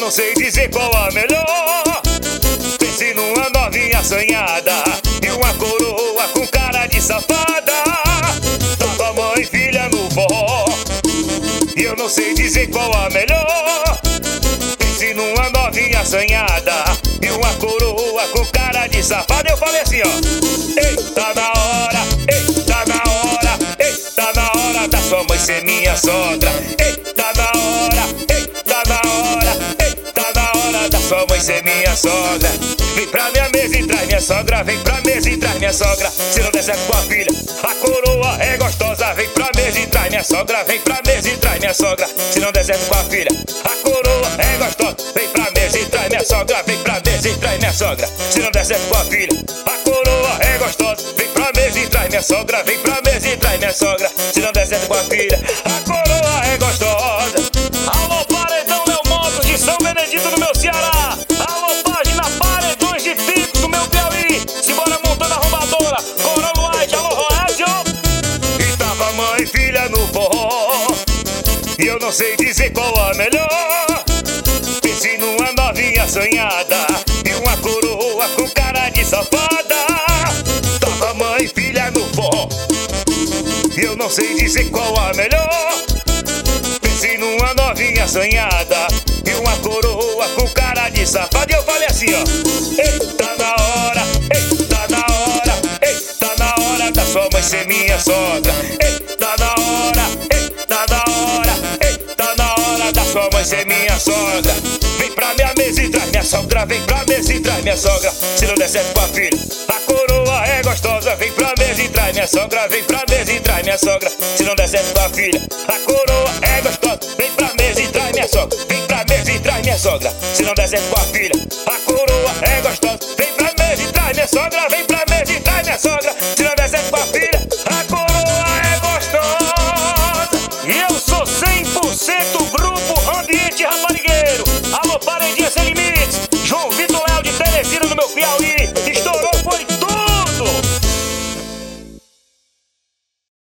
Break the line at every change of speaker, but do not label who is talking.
não sei dizer qual a melhor. Pense numa novinha assanhada e uma coroa com cara de safada. Tava mãe e filha no forró, e eu não sei dizer qual a melhor. Pense numa novinha assanhada e uma coroa com cara de safada. Eu falei assim, ó: eita na hora, eita na hora, eita na hora da sua mãe ser minha sogra. Eita na hora, eita na hora, eita na hora da sua mãe ser minha sogra. Vem pra minha mesa e traz minha sogra, vem pra mesa e traz minha sogra. Se não der certo com a filha, a coroa é gostosa. Vem pra mesa e traz minha sogra, vem pra mesa e traz minha sogra. Se não der certo com a filha, a coroa é gostosa. Vem pra mesa e traz minha sogra, vem pra mesa e traz minha sogra. Se não der certo com a filha, a coroa é gostosa. Vem pra mesa e traz minha sogra, vem pra mesa e traz minha sogra. Se não der certo com a filha, a coroa é gostosa. Alô, paredão Léo Motos de São Benedito no meu Ceará. Alô, página Paredões de Picos do meu Piauí. Simbora montando a arrombadora, Coral White, alô, Roécio. E tava mãe e filha no forró, e eu não sei dizer qual a melhor. Pense numa novinha assanhada e uma coroa com cara de safada. Tava mãe e filha no forró, e eu não sei dizer qual a melhor. Pense numa novinha assanhada e uma coroa com cara de safada. E eu falei assim, ó: eita na hora, eita na hora, eita na hora da sua mãe ser minha sogra. Eita na hora, eita na hora, eita na hora da sua mãe ser minha sogra. Vem pra minha mesa e traz minha sogra, vem pra mesa e traz minha sogra. Se não der certo com a filha, a coroa é gostosa. Vem pra mesa e traz minha sogra, vem pra mesa e traz minha sogra. Se não der certo com a filha, a coroa é gostosa. Vem pra mesa e traz minha sogra, vem pra mesa e traz minha sogra. Se não der certo com a filha, a coroa é gostosa. Vem pra mesa e traz minha sogra, vem pra